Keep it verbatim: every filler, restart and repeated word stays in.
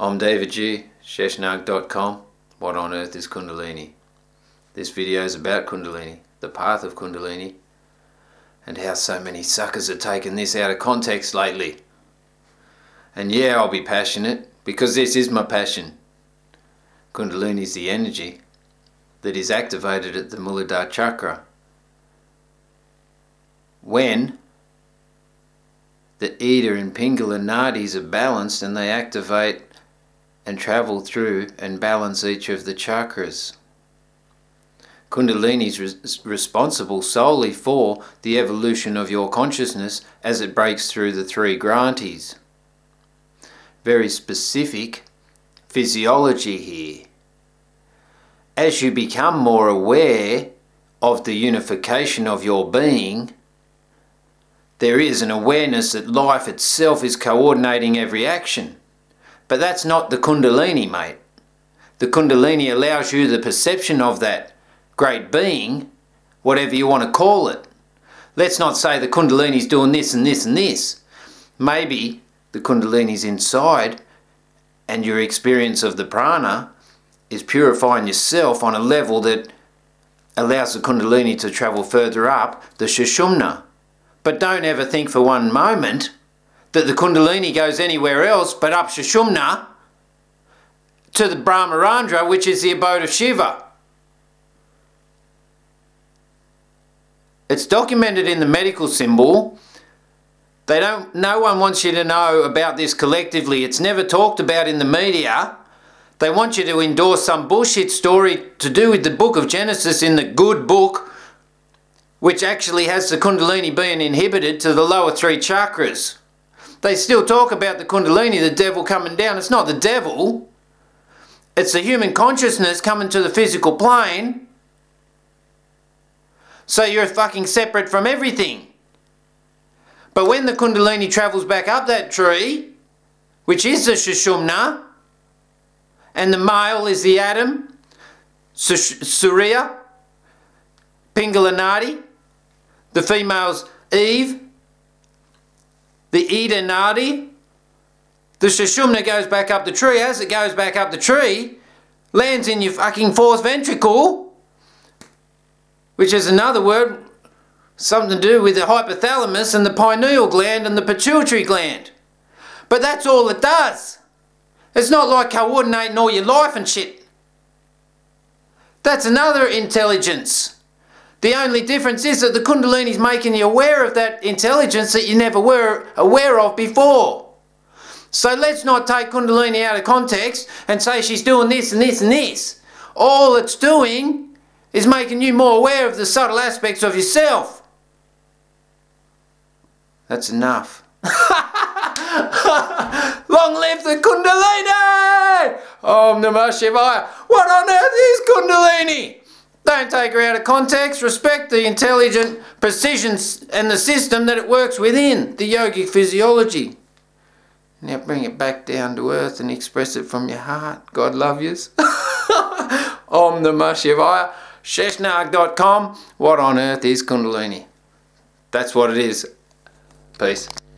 I'm David G, Sheshnag dot com. What on earth is Kundalini? This video is about Kundalini, the path of Kundalini, and how so many suckers have taken this out of context lately. And yeah, I'll be passionate, because this is my passion. Kundalini is the energy that is activated at the Muladhara chakra when the Ida and Pingala nadis are balanced and they activate and travel through and balance each of the chakras. Kundalini is res- responsible solely for the evolution of your consciousness as it breaks through the three granthis. Very specific physiology here. As you become more aware of the unification of your being, there is an awareness that life itself is coordinating every action. But that's not the Kundalini, mate. The Kundalini allows you the perception of that great being, whatever you want to call it. Let's not say the Kundalini's doing this and this and this. Maybe the Kundalini's inside and your experience of the prana is purifying yourself on a level that allows the Kundalini to travel further up the Sushumna. But don't ever think for one moment that the Kundalini goes anywhere else but up Sushumna to the Brahmarandra, which is the abode of Shiva. It's documented in the medical symbol. They don't, no one wants you to know about this collectively. It's never talked about in the media. They want you to endorse some bullshit story to do with the book of Genesis in the good book, which actually has the Kundalini being inhibited to the lower three chakras. They still talk about the Kundalini, the devil coming down. It's not the devil. It's the human consciousness coming to the physical plane. So you're fucking separate from everything. But when the Kundalini travels back up that tree, which is the Sushumna, and the male is the Adam, Surya, Pingala Nadi, the female's Eve, the Ida Nadi, the Sushumna goes back up the tree. As it goes back up the tree, lands in your fucking fourth ventricle, which is another word, something to do with the hypothalamus and the pineal gland and the pituitary gland. But that's all it does. It's not like coordinating all your life and shit. That's another intelligence. The only difference is that the Kundalini's making you aware of that intelligence that you never were aware of before. So let's not take Kundalini out of context and say she's doing this and this and this. All it's doing is making you more aware of the subtle aspects of yourself. That's enough. Long live the Kundalini! Om Namah Shivaya. What on earth is Kundalini? Don't take her out of context. Respect the intelligent precision and the system that it works within, the yogic physiology. Now bring it back down to earth and express it from your heart. God love yous. Om Namah Shivaya. Sheshnag dot com. What on earth is Kundalini? That's what it is. Peace.